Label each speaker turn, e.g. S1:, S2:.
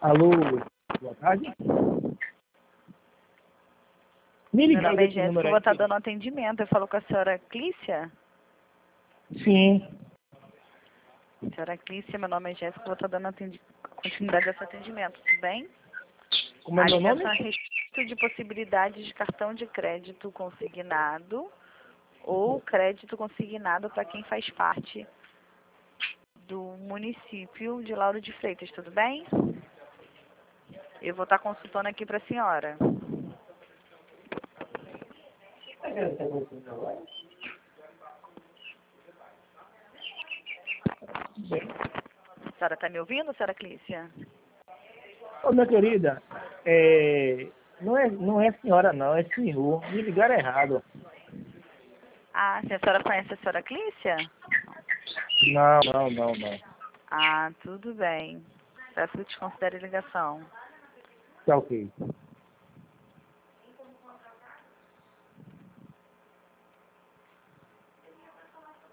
S1: Alô, boa tarde. Me
S2: Meu
S1: ligaram
S2: nome é
S1: desse
S2: Jéssica,
S1: número
S2: eu vou
S1: aí.
S2: estar dando atendimento. Eu falo com a senhora Clícia?
S1: Sim.
S2: Senhora Clícia, meu nome é Jéssica, eu vou estar dando continuidade a esse atendimento, tudo bem?
S1: Como é
S2: A
S1: meu nome?
S2: ligação a respeito de possibilidades de cartão de crédito consignado ou crédito consignado para quem faz parte do município de Lauro de Freitas, tudo bem? Eu vou estar consultando aqui para a senhora. A senhora está me ouvindo, senhora Clícia?
S1: Ô, minha querida, não é senhora não, é senhor. Me ligaram errado.
S2: Ah, se a senhora conhece a senhora Clícia?
S1: Não.
S2: Ah, tudo bem. Peço que desconsidere a ligação.
S1: Tá ok.